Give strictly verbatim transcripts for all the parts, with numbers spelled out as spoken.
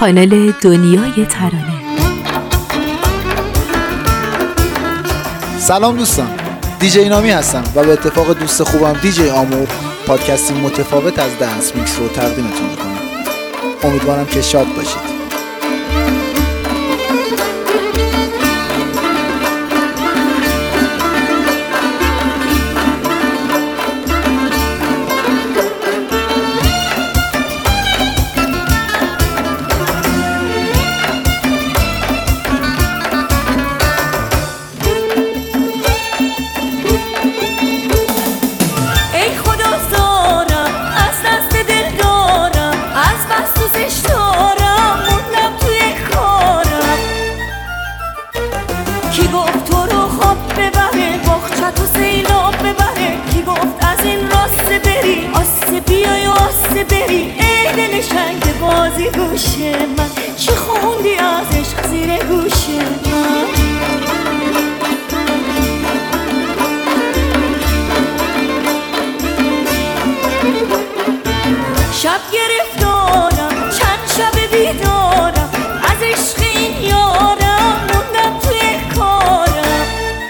کانال دنیای ترانه. سلام دوستان، دیجی نامی هستم و به اتفاق دوست خوبم دیجی آمور پادکستی متفاوت از دنس میکس رو تقدیمتون میکنم. امیدوارم که شاد باشید. چی خوندی از عشق زیر گوش من؟ شب گرفتارم، چند شب بیدارم، از عشق این یارم موندم توی کارم.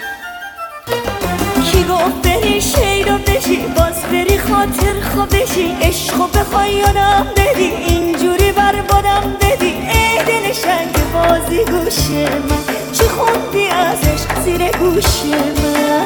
کی گفت بری شیدا بشی، باز بری خاطر خوا بشی، عشقو بخوای یادم بدی، اینجوری بربادم بدی. ای دل شنگ بازی گوش من، چی خوندی از عشق زیر گوش من؟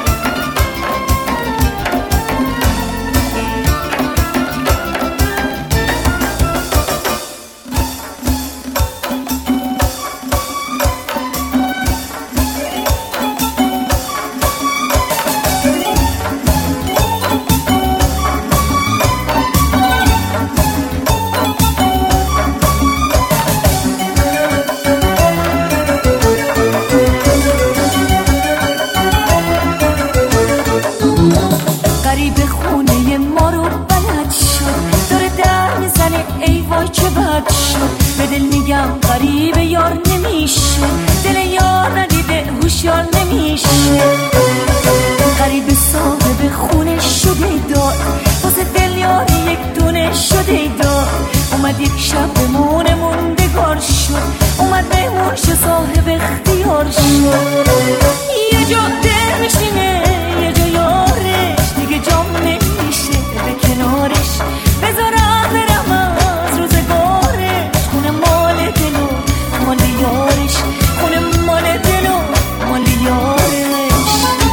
به دل میگم غریب یار نمیشه، دل یار ندیده هوشیار نمیشه. غریب صاحب خونه شده دار، واسه دل یار یک دونه شده دار. اومد یک شب بمونه موندگار شد، اومد بمون شه صاحب اختیار شد. یه جا دل میشینه یه جا یارش، دیگه جام نمیشه به کنارش. بذارم برم از روزگارش، خونه مال دل و مال یارش، خونه مال دل و مال یارش.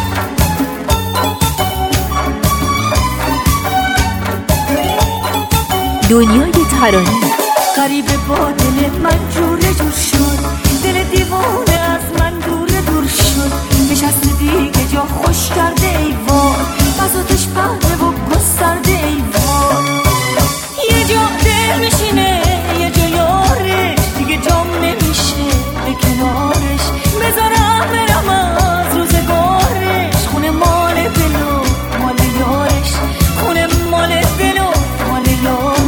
دنیای ترانه. غریب با دل من جوره جور شد، دل دیوانه از من دور دور شد. نشست دیگه جا خوش کرده ایوان، بساتش پهنه و گسترده ایوان. یه جا دل میشینه یه جا یارش، دیگه جام نمیشه به کنارش. بذارم برم از روزگارش، خونه مال دل و مال یارش، خونه مال دل و مال یارش.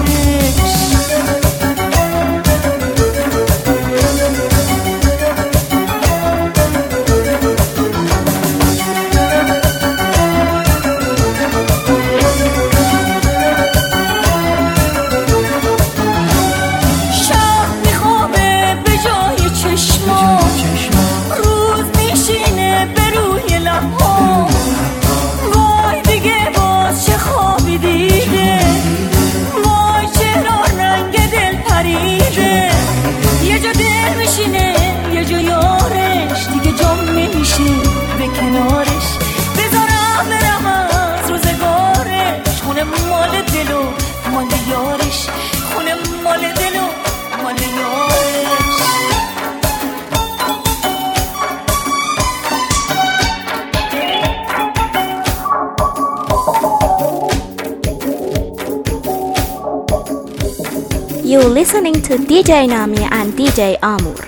You're listening to D J Nami and D J Amur.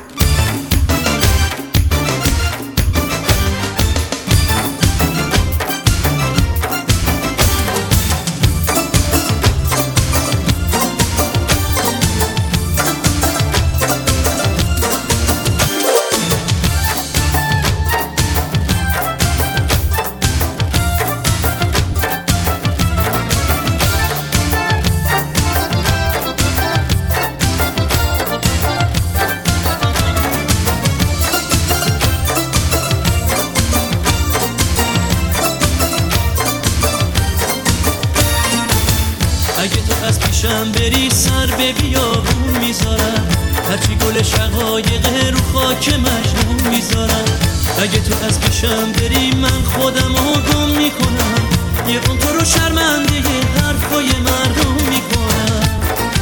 پیشم بری سر به بیابون میذارم، هرچی گل شقایق رو خاک مجنون میذارم. اگه تو از پیشم بری من خودم رو گم میکنم، یه قم تو رو شرمنده حرفای مردم میکنم.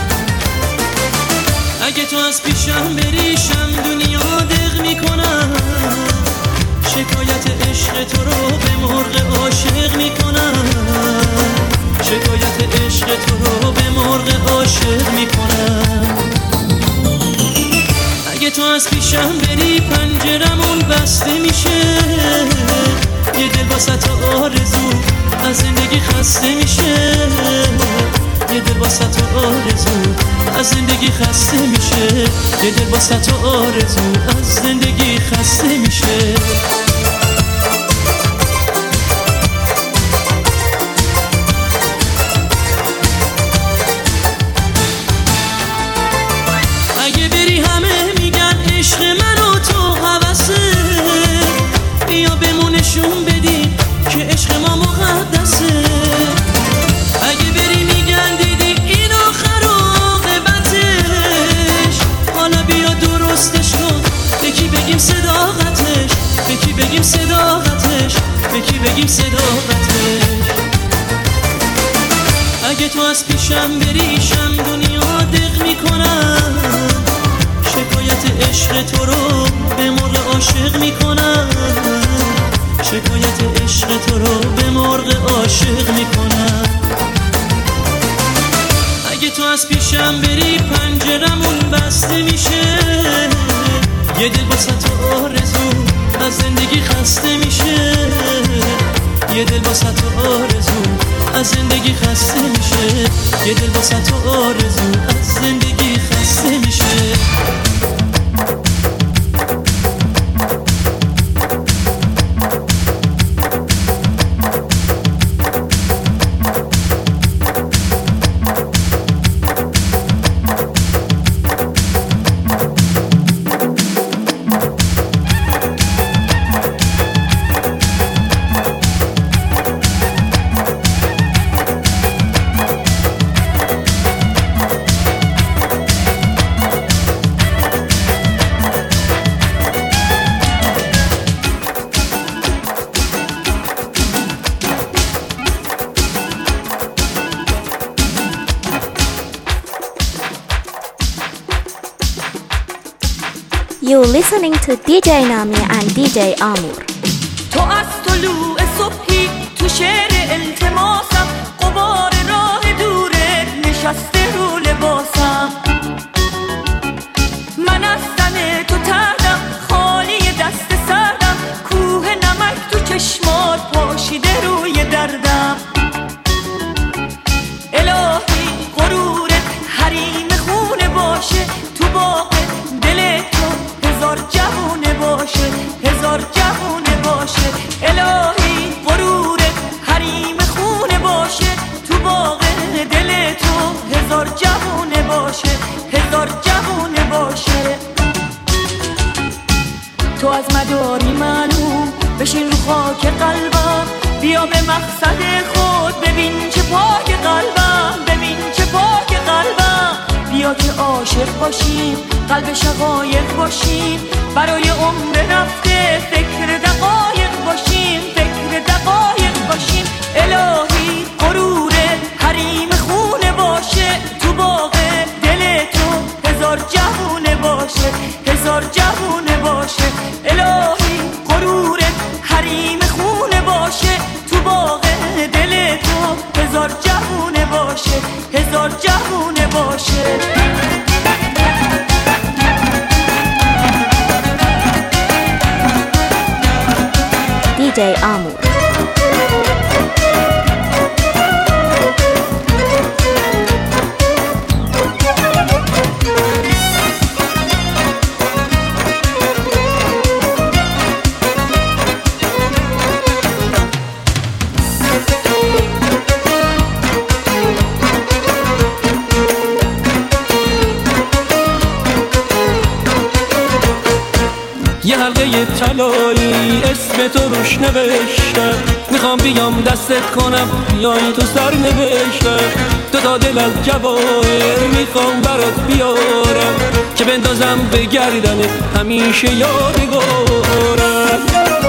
اگه تو از پیشم بری شم دنیا دق میکنم، شکایت عشق تو رو به مرغ عاشق میکنم، شکایت عشق تو رو به مرغ عاشق میکنم. اگه تو از پیشم بری پنجرمون بسته میشه، یه دل واسه آرزو از زندگی خسته میشه، یه دل واسه آرزو از زندگی خسته میشه، یه دل واسه آرزو از زندگی خسته میشه. اگه بری همه میگن عشق من و تو هوسه، بیا بمونشون بدی که عشق ما مقدسه. اگه بری میگن دیدی این آخر عاقبتش، حالا بیا درستش کن، به کی بگیم صداقتش، به کی بگیم صداقتش، به کی بگیم صداقتش. اگه تو از پیشم بری شم دنیا دق میکنم، شکایت عشق تو رو به مرغ عاشق میکنم، شکایت عشق تو رو به مرغ عاشق میکنم. اگه تو از پیشم بری پنجرمون بسته میشه، یه دل واسه تو آرزو از زندگی خسته میشه، یه دل واسه تو آرزو از زندگی خسته میشه، یه دل واسه تو آرزو از زندگی خسته میشه. You're listening to دی جی Nami and دی جی Amur. تو از طلوع صبحی تو شعر التماسم، غبار راه دوره نشسته رو لباسم. من از تن تو تردم خالی دست سردم، کوه نمک تو چشمات پاشیده روی دردم. الهی غرورت حریم خونه باشه، تو باغ دل تو هزار جوونه باشه، هزار جوونه باشه. الهی غرورت حریم خونه باشه، تو باغ دل تو هزار جوونه باشه، هزار جوونه باشه. تو از مداری معلوم بشین رو خاک قلبم، بیا به مقصد خود ببین چه پاک قلبم، ببین چه پاک قلبم. بیا که عاشق باشیم قلب شقایق باشیم، برای عمر رفته فکر دقایق باشیم، فکر دقایق باشیم. الهی غرور حریم خونه باشه، تو باغ دل تو هزار جوونه باشه، هزار جوونه باشه. الهی غرور حریم خونه باشه، تو باغ دل تو هزار جوونه باشه، هزار جوونه باشه. دی جی Amur. یه حلقه طلایی اسم تو روش نوشتم، میخوام بیام دستت کنم بیای تو سر نوشتم. دو تا دل از جواهر میخوام برات بیارم که بندازم به گردنت همیشه یادگارم.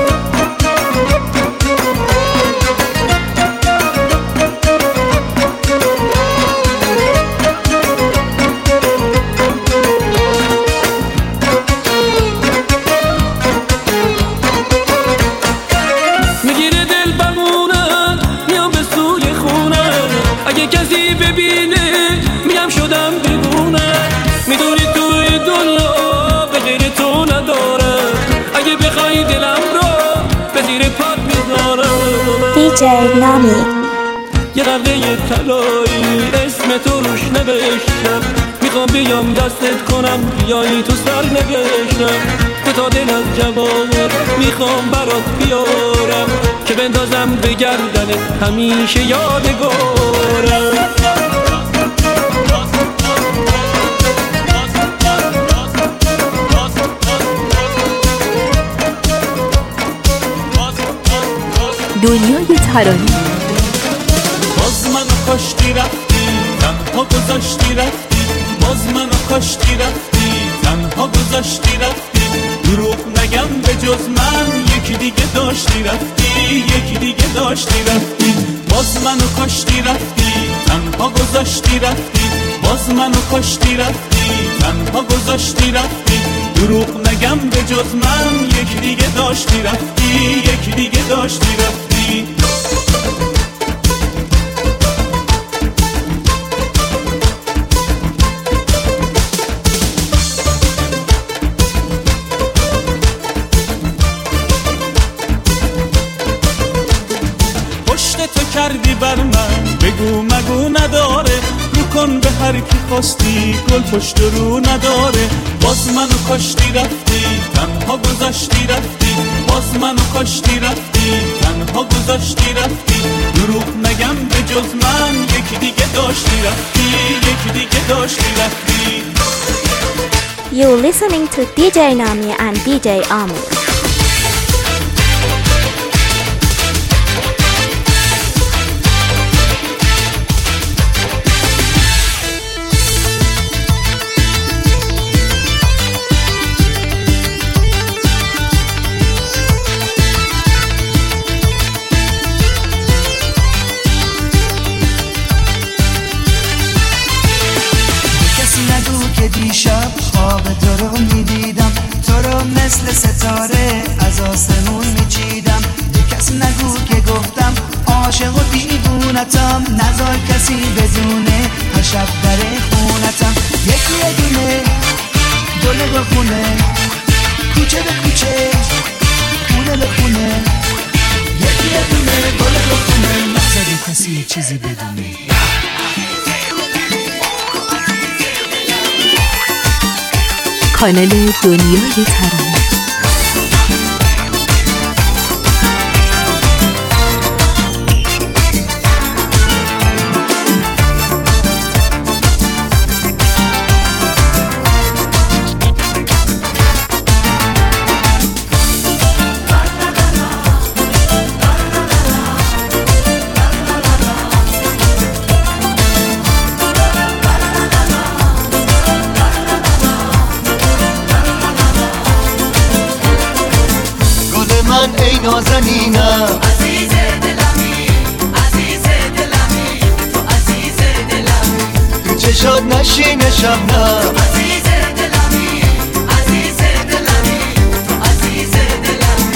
کسی ببینه میگم شدم دیوونه، میدونی توی دنیا به غیر تو ندارم، اگه بخوای دلم رو به زیر پات میذارم. دیجی نامی یه قبله طلایی اسم تو روش نوشتم، میخوام بیام دستت کنم بیایی تو سر نوشتم. دو تا دل از جواهر میخوام برات بیارم که بندازم به گردنت همیشه یادگارم. دنیای ترانه. باز منو کاشتی رفتی تنها گذاشتی رفتی، باز منو کاشتی رفتی تنها گذاشتی رفتی. دروغ نگم به جز من یکی دیگه داشتی رفتی، یکی دیگه داشتی رفتی. باز منو کاشتی رفتی تنها گذاشتی رفتی، باز منو کاشتی رفتی تنها گذاشتی رفتی. دروغ نگم به جز من یکی دیگه داشتی رفتی، یکی دیگه داشتی رفتی. تو کردی بر من بگو مگو نداره، رو کن به هر کی خواستی گل پشت رو نداره. باز منو کاشتی رفتی تنها گذاشتی رفتی، باز منو کاشتی رفتی تنها گذاشتی رفتی. دروغ نگم به جز من یکی دیگه داشتی رفتی، یکی دیگه داشتی رفتی. You're listening to دیجی Nami and دیجی Amu. دیشب خواب تو رو میدیدم، تو رو مثل ستاره از آسمون میچیدم. به کسی نگو که گفتم عاشق و دیوونتم، نذار کسی بدونه هر شب در خونتم. یکی یه دونه دونه به خونه، کوچه به کوچه خونه به خونه. یکی یه دونه دونه به خونه، نذاری کسی چیزی بدونه. کانال دنیای ترانه. ای نازنینم عزیز دلمی، عزیز دلمی، تو عزیز دلمی. تو چشات نشینه شبنم عزیز دلمی، عزیز دلمی، تو عزیز دلمی.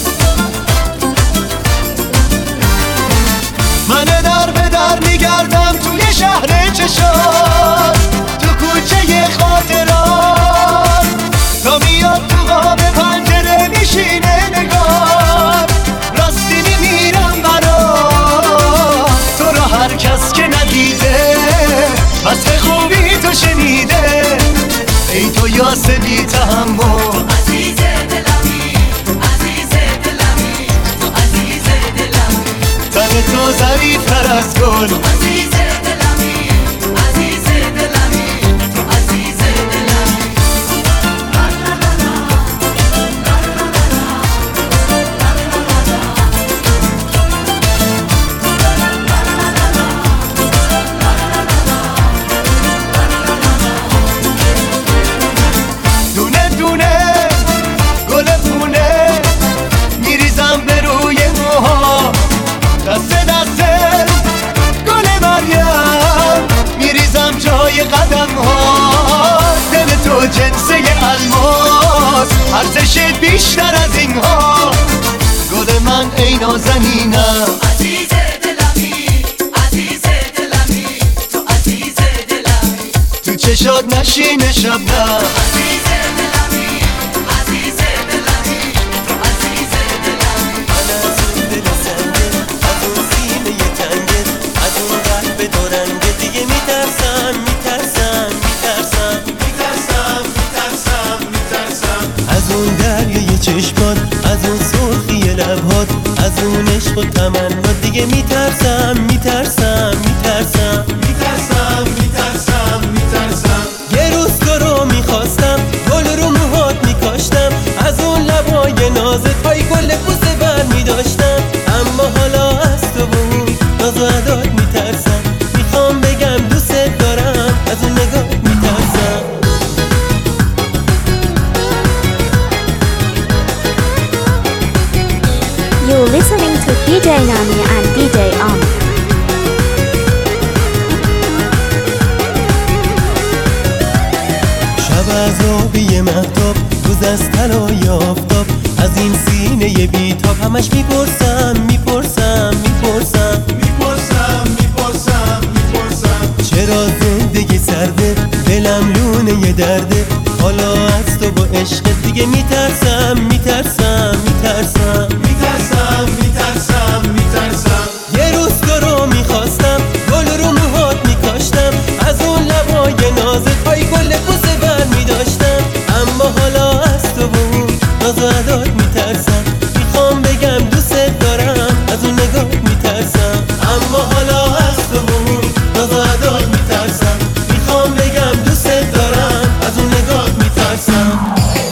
من در به در میگردم توی شهر چشات، تو کوچه خاطرات، تا میاد تو قاب پنجره میشینه نگار. راستی میمیرم برات، تو رو هر کس که ندیده وصف خوبی تو شنیده. ای تو یاس بی تحمل، عزیز دلمی، عزیز دلمی، تو عزیز دلمی. تن تو ظریف‌تر از گل، عزیز دلمی، عزیز دلمی، تو عزیز دلمی. جنسه الماس، ارزشت بیشتر از اینها. گل من ای نازنینم، عزیز دلمی، عزیز دلمی، تو عزیز دلمی، تو چشات نشین شبنم. عزیز دلمی، عزیز دلمی، تو عزیز دلمی. من از اون دل سنگه، از اون سینه تنگه، از اون قلب دورنگه دیگه میترسم میترسم میترسم میترسم میترسم میترسم از اون دریای چشمات، از اون سرخی لبهات، از اون عشق و تمنا دیگه میترسم میترسم میترسم میترسم میترسم میترسم یه روز تو رو میخواستم، گل رو موهات میکاشتم، از اون لبای نازت های گل بوسه بر میداشتم. اما حالا از تو و اون ناز و عدات میترسم، میخوام بگم دوست دارم، از اون نگاه میترسم. You're listening to دی جی Nami and دی جی Amr. شب از آبی مهتاب، روز از طلای آفتاب، از این سینه بیتاب همش میپرسم میپرسم میپرسم میپرسم میپرسم میپرسم چرا زندگی سرده، دلم لونه یه درده، حالا از تو با عشق دیگه میترسم میترسم میترسم میترسم میترسم میترسم یه روز تو رو میخواستم، گل رو موهات میکاشتم، از اون لبای نازت های گل بوسه بر میداشتم. اما حالا از تو و اون ناز و عدات میترسم، میخوام بگم دوست دارم، از اون نگاه میترسم. اما حالا از تو و اون ناز و عدات میترسم، میخوام بگم دوست دارم، از اون نگاه میترسم.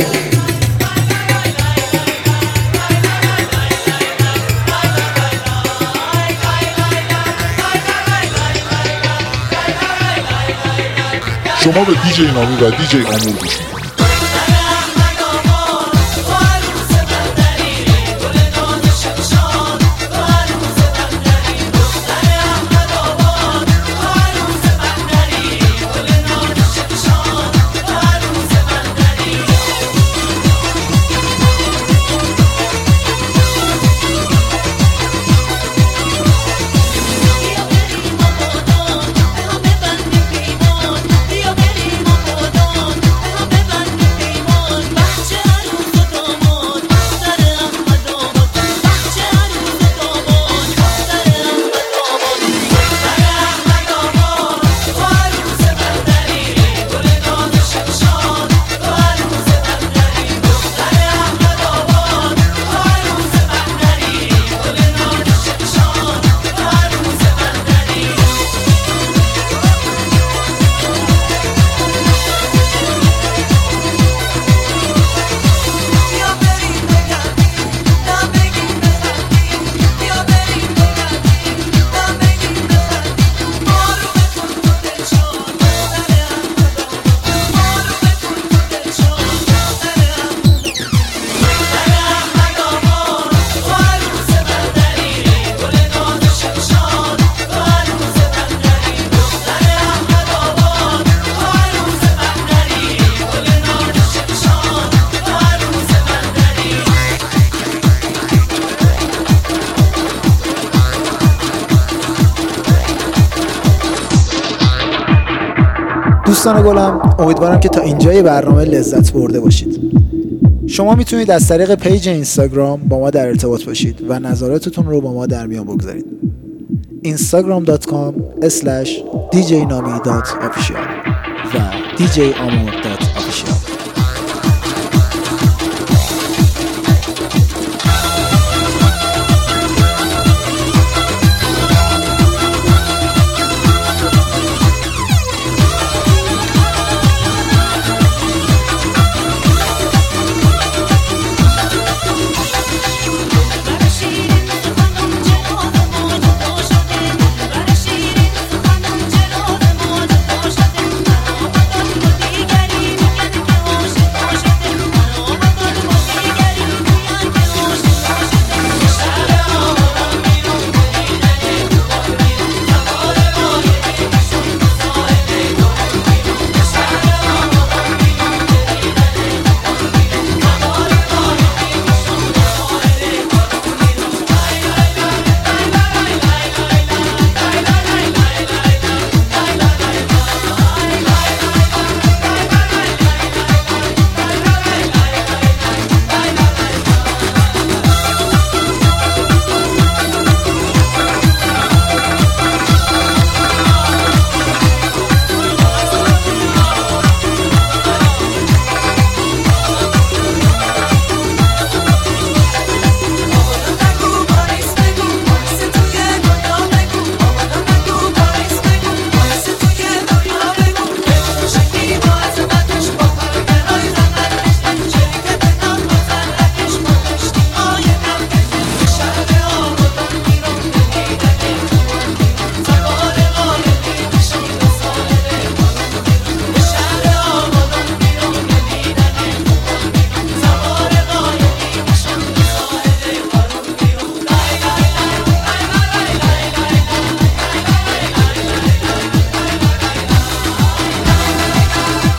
شما به دی جی نامی و دی جی آمور گوش میکنید. دوستان گلم، امیدوارم که تا اینجای برنامه لذت برده باشید. شما میتونید از طریق پیج اینستاگرام با ما در ارتباط باشید و نظراتتون رو با ما در میان بگذارید. اینستاگرام دات کام اسلش دی جی نامی دات آفیشیال و دی جی آمور دات آفیشیال.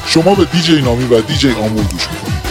شما به دیجی نامی و دیجی آمور گوش میکنید.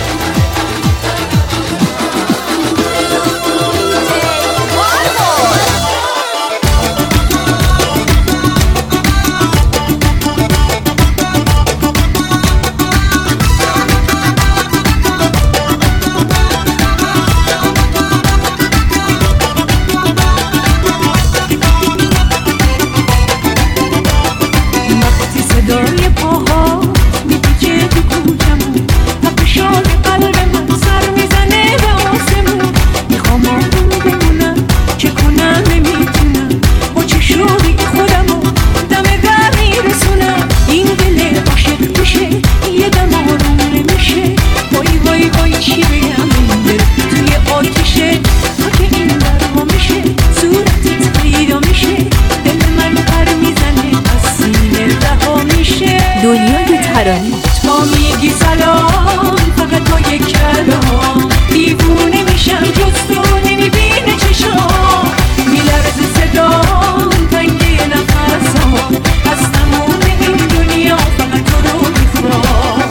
دنیای ترانه. تا میگی سلام فقط با یک کلام دیوونه میشم جز تو نمیبینه چشام میلرزه صدام تنگی نفسام از تموم این دنیا فقط تو رو میخوام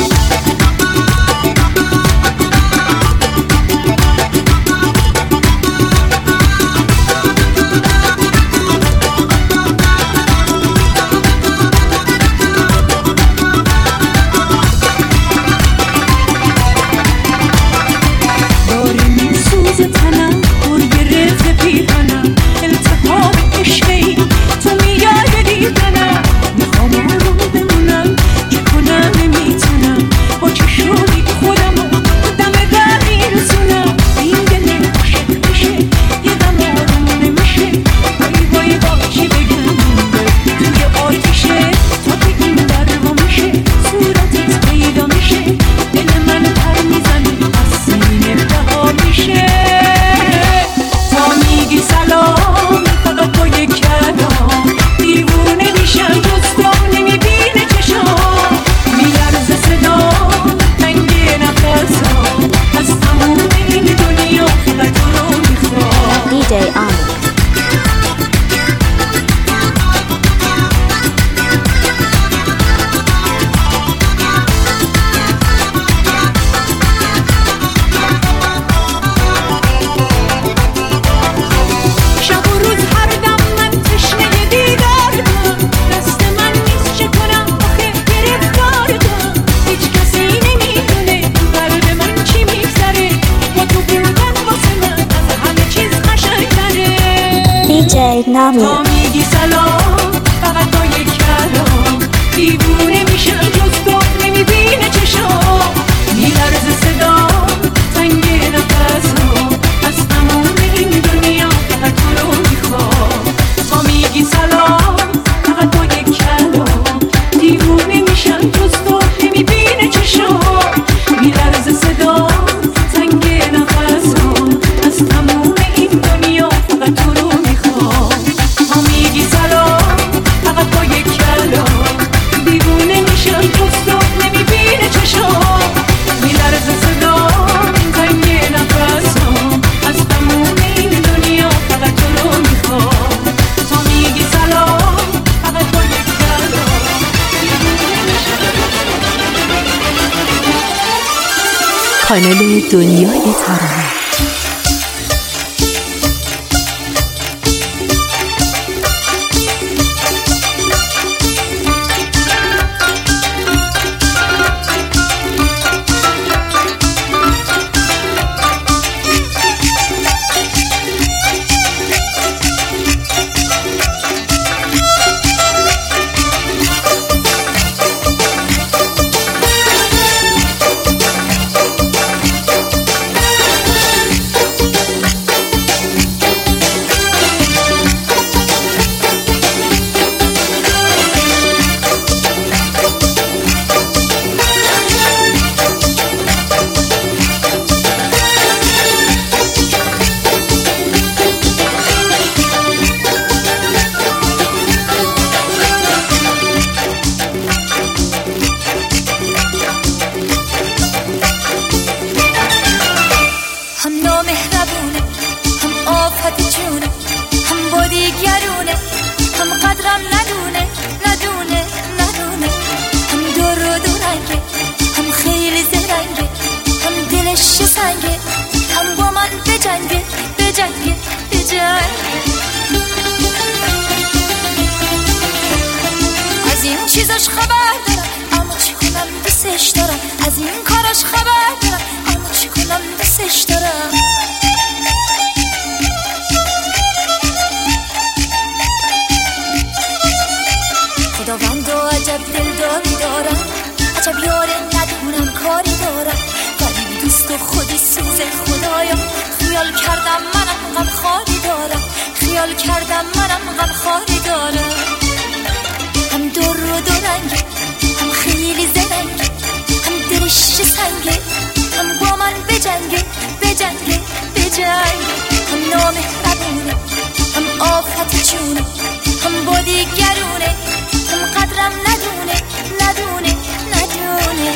نامی میگی سلام فقط با یک کلام دیوونه میشم جز تو نمیبینه چشام میلرزه صدام تنگ نفسام از تموم این دنیا فقط تو رو میخوام تا میگی سلام فقط با یک کلام دیوونه میشم جز تو نمیبینه چشام میلرزه صدام تنگ نفسام از تموم این دنیا فقط تو رو میخوام میگی سلام فقط با یک کلام دیوونه میشم جز تو نمیبینه چشام میلرزه صدام تنگ نفسام از تموم این دنیا فقط تو رو میخوام تا میگی سلام فقط با یک کلام کانال دنیای ترانه. کاراش خبر دارم، اما چی کنم دوستش دارم. از این کاراش خبر دارم، اما چی کنم دوستش دارم. خداوندو عجب دلداری دارم، عجب یاره ندونم کاری دارم. ولی دوست و خودی سوز خدایا، خیال کردم منم غم خاری دارم، خیال کردم منم غم خاری دارم. هم دور و دورنگه، هم خیلی زرنگه، هم دلش سنگه، هم با من بجنگه بجنگه بجنگه. هم نامهربونه، هم آفت جونه، هم با دیگرونه، هم قدرم ندونه ندونه ندونه.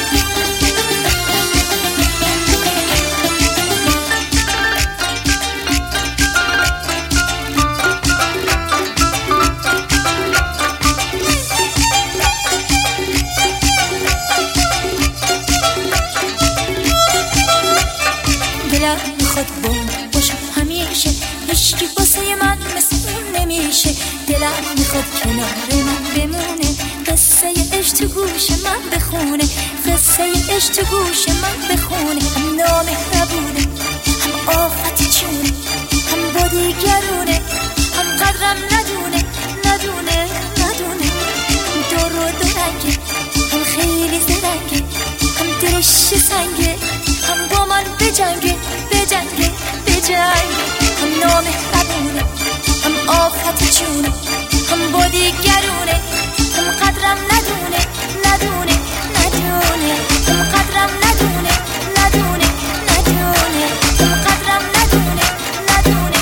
دلم میخواد بوم باشم همیشه، هیچکی واسه من مثل اون نمیشه. دلم میخواد کنار من بمونه، قصه عشق تو گوش من بخونه، قصه عشق تو گوش من بخونه. هم نامهربونه، هم آفت جونه، هم با دیگرونه، هم قدرم ندونه ندونه ندونه. هم دور و دورنگه، هم خیلی زرنگه، هم دلش سنگه، هم با من بجنگه بجنگه بجنگه. هم نامهربونه، هم آفت جونه، هم با دیگرونه، هم قدرم ندونه ندونه ندونه. هم قدرم ندونه ندونه ندونه. هم قدرم ندونه ندونه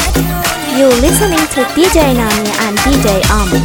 ندونه. You're listening to دی جی Nami and دی جی Amu.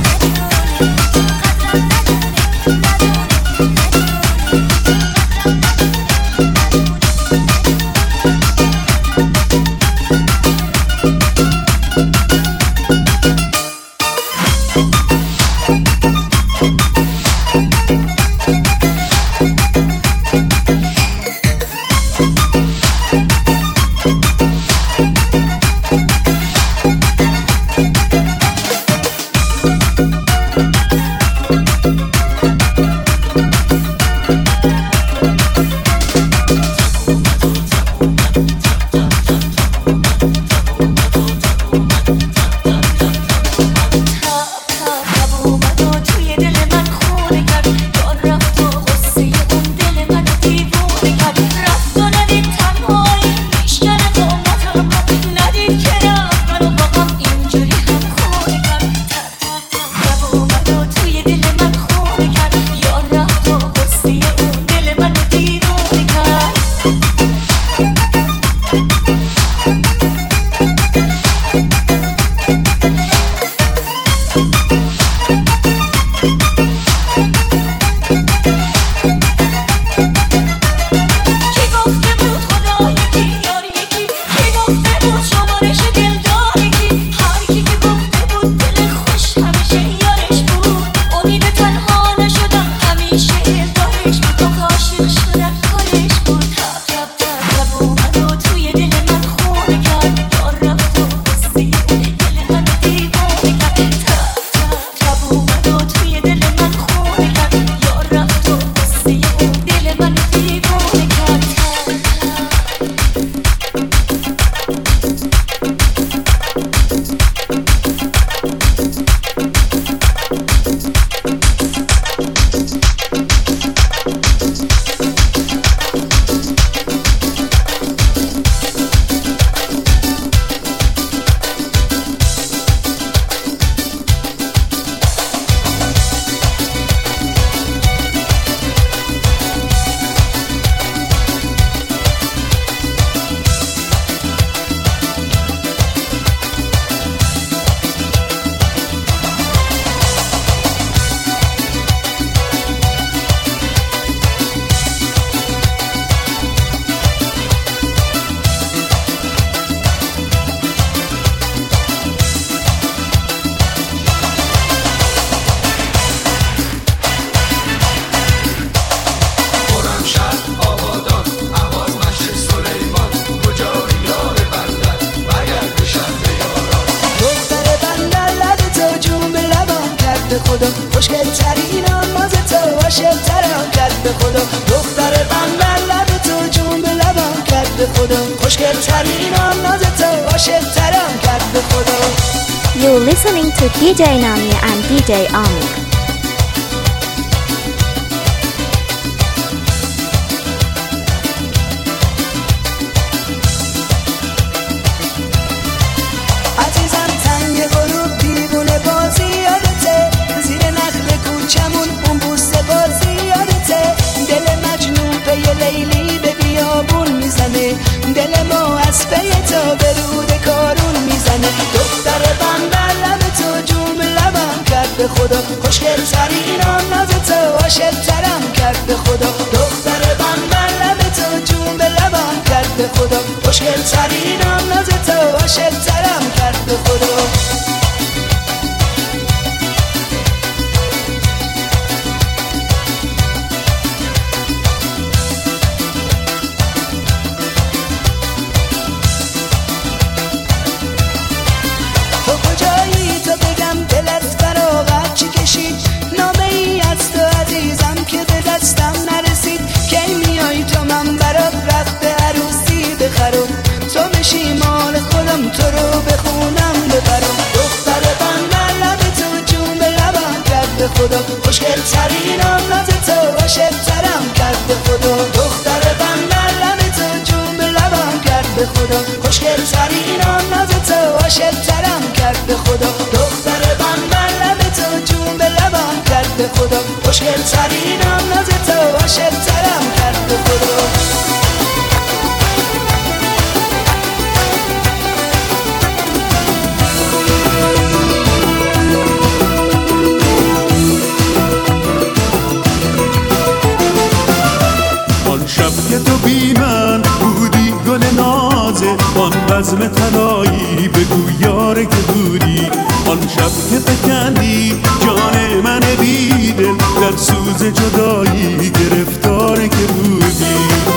خدا خوشگل ترین کرد به خدا دختر بندر لب تو جون به لبم کرد به خدا خوشگل ترین ناز تو عاشق ترم کرد به خدا. You're listening to دی جی Nami and دی جی Amir. عزیزم تنگ غروب دیوونه بازی یادته زیر نخل کوچمون اون بوسه بازی یادته دل مجنون پی لیلی به بیابون میزنه دل ما از پی تو به رود کارون میزنه دختر بندر لب تو جون به لبم کرد به خدا خوشگل ترین ناز تو عاشق ترم کرد به خدا دختر بندر لب تو جون به لبم کرد به خدا خوشگل ترین ناز تو عاشق ترم کرد به خدا. تو رو بخونم ببرم دختر بندر لب تو جون به لبم کرد به خدا خوشگل ترین ناز تو عاشق ترم کرد به خدا دختر بندر لب تو جون به لبم کرد به خدا خوشگل ترین ناز تو عاشق ترم کرد به خدا دختر بندر لب تو جون به لبم کرد به خدا خوشگل ترین ناز تو عاشق ترم کرد به خدا. که تو بی من بودی گل نازه آن بزم طلایی بگو یاره که بودی آن شب که فکندی جان من بیدل در سوز جدایی گرفتاره که بودی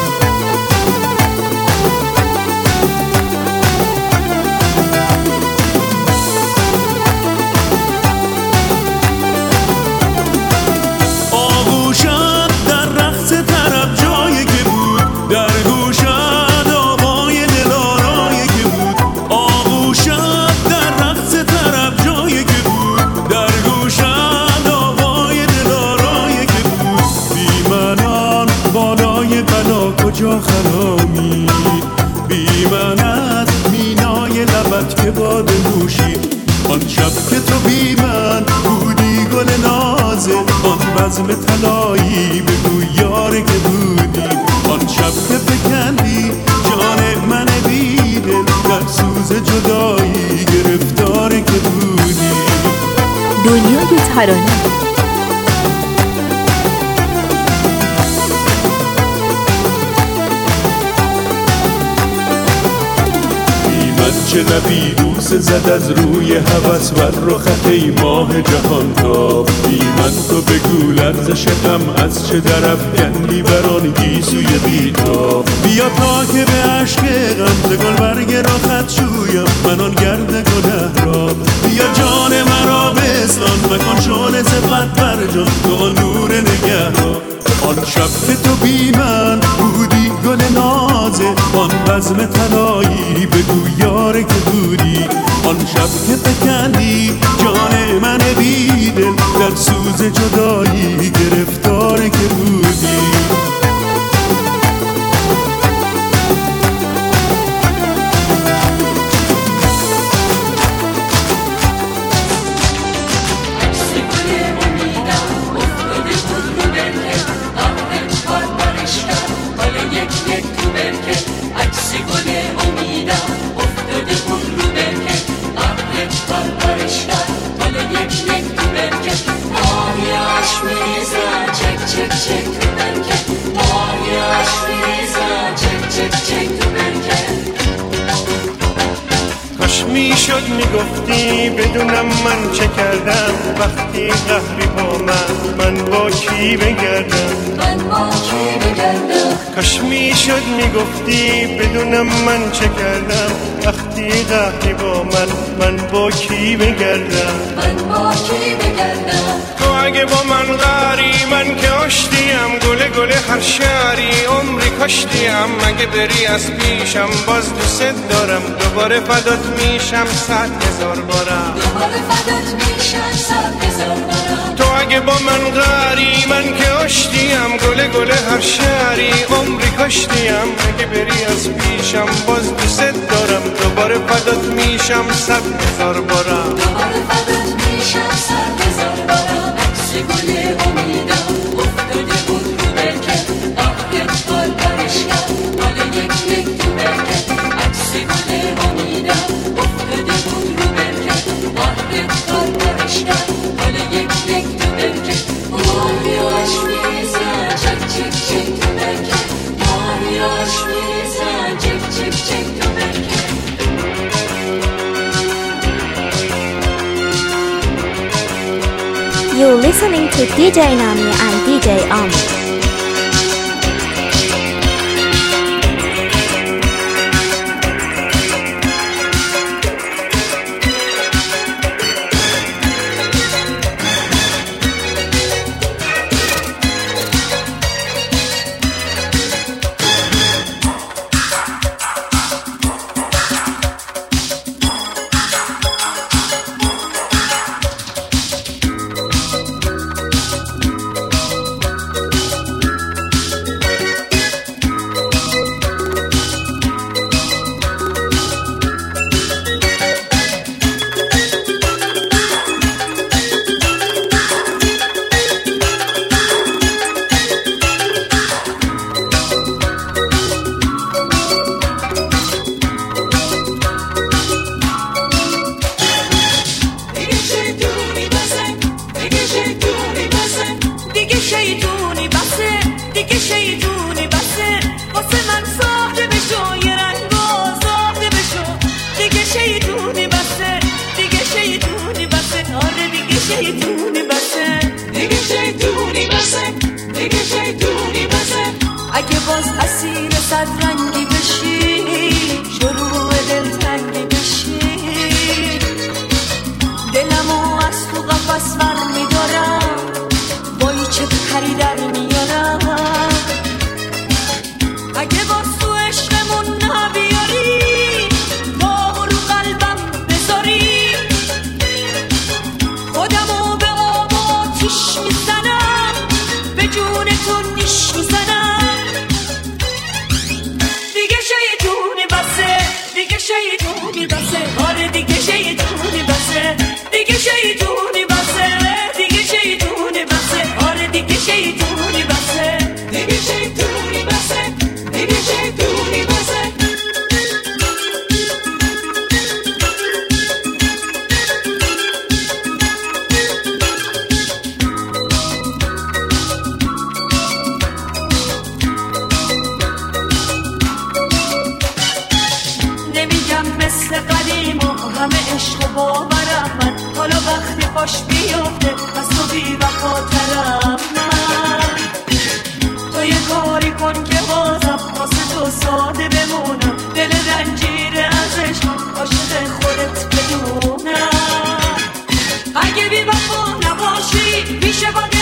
کجا خرامی بی من از مینای لبت که باد موشی آن شب که تو بی من بودی گل نازه آن بزم طلایی بگو یاره که بودی آن شب که فکندی جان من بیدل در سوز جدایی گرفتاره که بودی. دنیای ترانه چه لبی بوس زد از روی هوس بر رخت ای ماه جهان تاب بی من تو بگو لرزش غم از چه درف کندی بران گیسوی بیتاب بیا تا که به عشق غم ز گلبرگ را خط شویم من آن گرد گنه را بیا جان مرا بستان مکان شعله صفت بر جان تو آن نور نگه را آن شب که تو بی من بودی گل نازه آن بزم طلایی بگو یاره که بودی آن شب که فکندی جان من بیدل در سوز جدایی گرفتاره که بودی. میشد میگفتی بدونم من چه کردم وقتی قهری با من من با کی بگردم من با کی بگردم کاش میشد میگفتی بدونم من چه کردم وقتی قهری با من من با کی بگردم من با کی بگردم تو اگه با من قهری من که کشتیم گله گله هر شهری عمری کشتیم مگه بری از پیشم باز دوست دارم دوباره فدات میشم صد هزار بارم دوباره فدات میشم صد هزار بارم تو اگه با من غری من که اشتیم گله گله هر شهری عمری کشتیم مگه بری از پیشم باز دوست دارم دوباره فدات میشم صد هزار بارم دوباره فدات میشم صد هزار بارم عکس گل امیدم افتاده بود رو برکت آخت بال برش کرد حال یک یک تو برکت عکس گل امیدم افتاده بود رو برکت آخت بال برش کرد حال یک یک تو برکت ماریاش میزن چک چک چک تو برکت ماریاش میزن چک چک چک تو برکت You're listening to D J Nami and D J Amu. اگه باز اسیر صد رنگی بشی شروع دلتنگی بشی دلمو از تو قفس ور میدارم بایی چه پری در میارم اگه باز تو عشقمون نبیاری داغ رو قلبم بذاری خودمو به آب آتیش میزنم به جون تو نیش میزنم دیگه شیطونی بسه دیگه شیطونی بسه آره دیگه شیطونی بسه دیگه شیطونی بسه دیگه شیطونی بسه آره دیگه شیطونی بسه دیگه شیطونی بسه دیگه شیطونی بسه نمیگم مثل قدیم و همه عشق و باورم من حالا وقتی خوش بیفته از تو بی وفاترم من تو یه کاری کن که بازم واسه تو ساده بمونم دل رنجیره از عشق عاشق خودت بدونم اگه بی وفا نباشی پیش باید